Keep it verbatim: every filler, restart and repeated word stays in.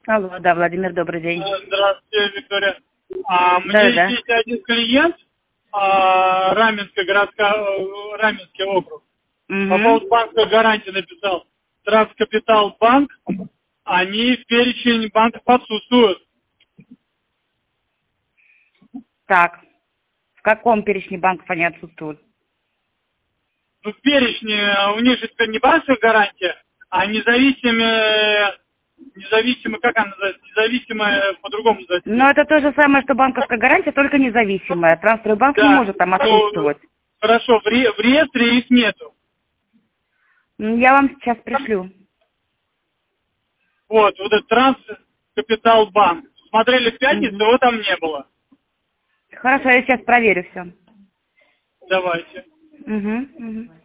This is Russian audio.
Алло, да, Владимир, добрый день. Здравствуйте, Виктория. А, Да, мне да. есть один клиент, а, Раменская городская, э, Раменский округ. По Угу. поводу банковской гарантии написал. Транскапитал банк, они в перечень банков отсутствуют. Так, в каком перечне банков они отсутствуют? Ну, в перечне э, у них же теперь не банковская гарантия, а независимые, независимые, как она называется, независимая, по-другому Но называется. это то же самое, что банковская гарантия, только независимая. Трансферный банк не Да, может там ну, ну, отсутствовать. хорошо, в, ре- в реестре их нету. М, Я вам сейчас пришлю. Вот, вот этот Транскапитал банк. Смотрели в пятницу, Угу. его там не было. Хорошо, я сейчас проверю все. Давайте. Угу, угу.